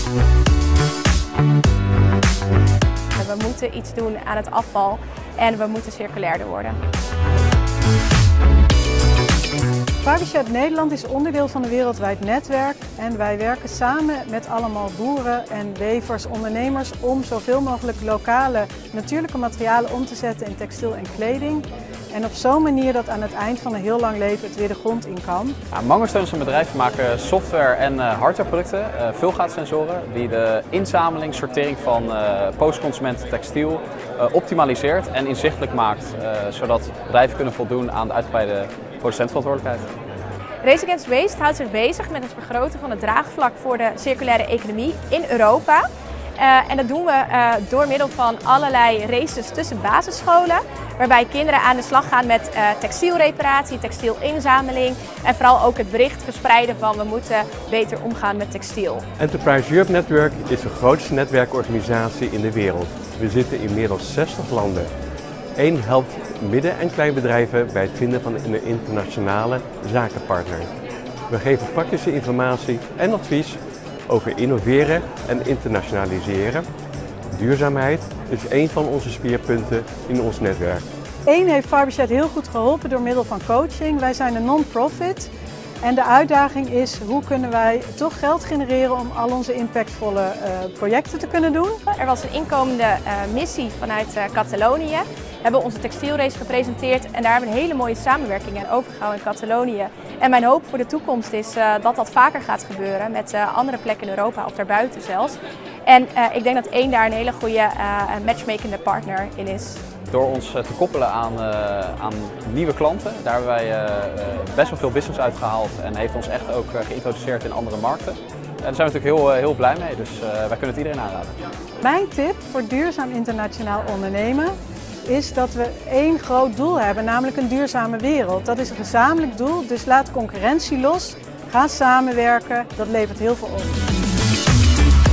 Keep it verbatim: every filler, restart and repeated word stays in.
We moeten iets doen aan het afval en we moeten circulairder worden. Fibreshed Nederland is onderdeel van een wereldwijd netwerk en wij werken samen met allemaal boeren en wevers, ondernemers om zoveel mogelijk lokale natuurlijke materialen om te zetten in textiel en kleding. En op zo'n manier dat aan het eind van een heel lang leven het weer de grond in kan. Ja, Mango Stone is een bedrijf, we maken software en uh, hardwareproducten, uh, vulgaatsensoren, die de inzameling, sortering van uh, postconsument textiel uh, optimaliseert en inzichtelijk maakt, uh, zodat bedrijven kunnen voldoen aan de uitgebreide producentverantwoordelijkheid. Race Against Waste houdt zich bezig met het vergroten van het draagvlak voor de circulaire economie in Europa. Uh, en dat doen we uh, door middel van allerlei races tussen basisscholen, waarbij kinderen aan de slag gaan met uh, textielreparatie, textielinzameling en vooral ook het bericht verspreiden van we moeten beter omgaan met textiel. Enterprise Europe Network is de grootste netwerkorganisatie in de wereld. We zitten in meer dan zestig landen. Eén helpt midden- en kleinbedrijven bij het vinden van een internationale zakenpartner. We geven praktische informatie en advies over innoveren en internationaliseren. Duurzaamheid is een van onze speerpunten in ons netwerk. Eén heeft Fibreshed heel goed geholpen door middel van coaching. Wij zijn een non-profit en de uitdaging is hoe kunnen wij toch geld genereren om al onze impactvolle uh, projecten te kunnen doen. Er was een inkomende uh, missie vanuit uh, Catalonië. We hebben onze textielrace gepresenteerd en daar hebben we een hele mooie samenwerking aan overgehouden in Catalonië. En mijn hoop voor de toekomst is uh, dat dat vaker gaat gebeuren met uh, andere plekken in Europa of daarbuiten zelfs. En uh, ik denk dat één daar een hele goede uh, matchmakende partner in is. Door ons te koppelen aan, uh, aan nieuwe klanten, daar hebben wij uh, best wel veel business uitgehaald en heeft ons echt ook uh, geïntroduceerd in andere markten. En daar zijn we natuurlijk heel, heel blij mee, dus uh, wij kunnen het iedereen aanraden. Mijn tip voor duurzaam internationaal ondernemen is dat we één groot doel hebben, namelijk een duurzame wereld. Dat is een gezamenlijk doel, dus laat concurrentie los, ga samenwerken, dat levert heel veel op.